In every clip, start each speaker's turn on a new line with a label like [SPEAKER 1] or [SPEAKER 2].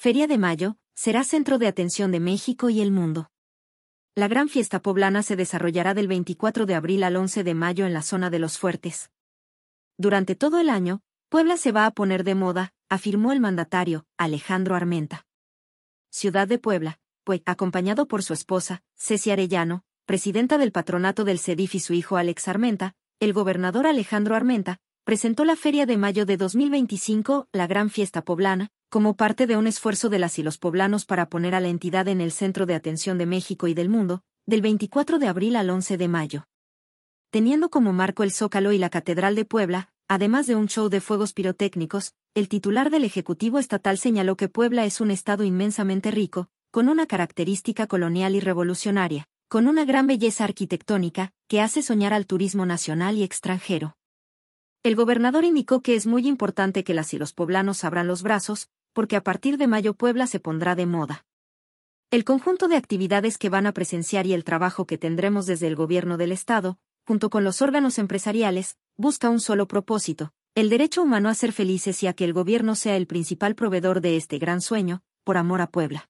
[SPEAKER 1] Feria de Mayo, será centro de atención de México y el mundo. La gran fiesta poblana se desarrollará del 24 de abril al 11 de mayo en la zona de Los Fuertes. Durante todo el año, Puebla se va a poner de moda, afirmó el mandatario, Alejandro Armenta. Ciudad de Puebla, pues, acompañado por su esposa, Ceci Arellano, presidenta del patronato del CEDIF y su hijo Alex Armenta, el gobernador Alejandro Armenta, presentó la Feria de Mayo de 2025, la Gran Fiesta Poblana, como parte de un esfuerzo de las y los poblanos para poner a la entidad en el centro de atención de México y del mundo, del 24 de abril al 11 de mayo. Teniendo como marco el Zócalo y la Catedral de Puebla, además de un show de fuegos pirotécnicos, el titular del Ejecutivo Estatal señaló que Puebla es un estado inmensamente rico, con una característica colonial y revolucionaria, con una gran belleza arquitectónica, que hace soñar al turismo nacional y extranjero. El gobernador indicó que es muy importante que las y los poblanos abran los brazos, porque a partir de mayo Puebla se pondrá de moda. El conjunto de actividades que van a presenciar y el trabajo que tendremos desde el gobierno del Estado, junto con los órganos empresariales, busca un solo propósito: el derecho humano a ser felices y a que el gobierno sea el principal proveedor de este gran sueño, por amor a Puebla.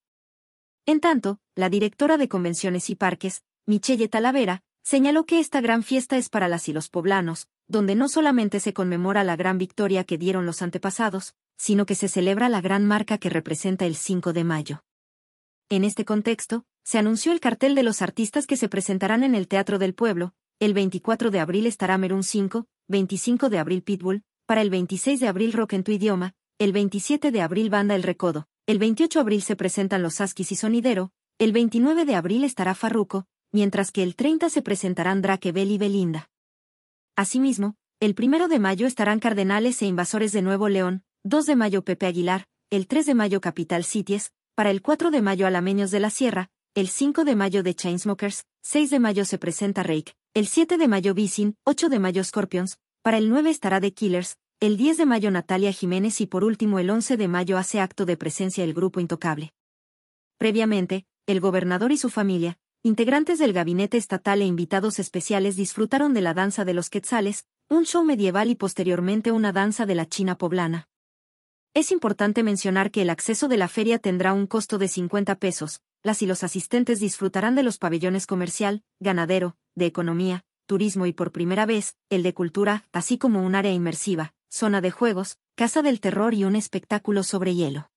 [SPEAKER 1] En tanto, la directora de Convenciones y Parques, Michelle Talavera, señaló que esta gran fiesta es para las y los poblanos, donde no solamente se conmemora la gran victoria que dieron los antepasados, sino que se celebra la gran marca que representa el 5 de mayo. En este contexto, se anunció el cartel de los artistas que se presentarán en el Teatro del Pueblo. El 24 de abril estará Merún 5, 25 de abril Pitbull, para el 26 de abril Rock en tu idioma, el 27 de abril Banda El Recodo, el 28 de abril se presentan Los Asquis y Sonidero, el 29 de abril estará Farruko, mientras que el 30 se presentarán Drake Bell y Belinda. Asimismo, el 1 de mayo estarán Cardenales e Invasores de Nuevo León, 2 de mayo Pepe Aguilar, el 3 de mayo Capital Cities, para el 4 de mayo Alameños de la Sierra, el 5 de mayo The Chainsmokers, 6 de mayo se presenta Rake, el 7 de mayo Wisin, 8 de mayo Scorpions, para el 9 estará The Killers, el 10 de mayo Natalia Jiménez y por último el 11 de mayo hace acto de presencia el grupo Intocable. Previamente, el gobernador y su familia, integrantes del gabinete estatal e invitados especiales disfrutaron de la danza de los quetzales, un show medieval y posteriormente una danza de la China poblana. Es importante mencionar que el acceso de la feria tendrá un costo de 50 pesos, las y los asistentes disfrutarán de los pabellones comercial, ganadero, de economía, turismo y por primera vez, el de cultura, así como un área inmersiva, zona de juegos, casa del terror y un espectáculo sobre hielo.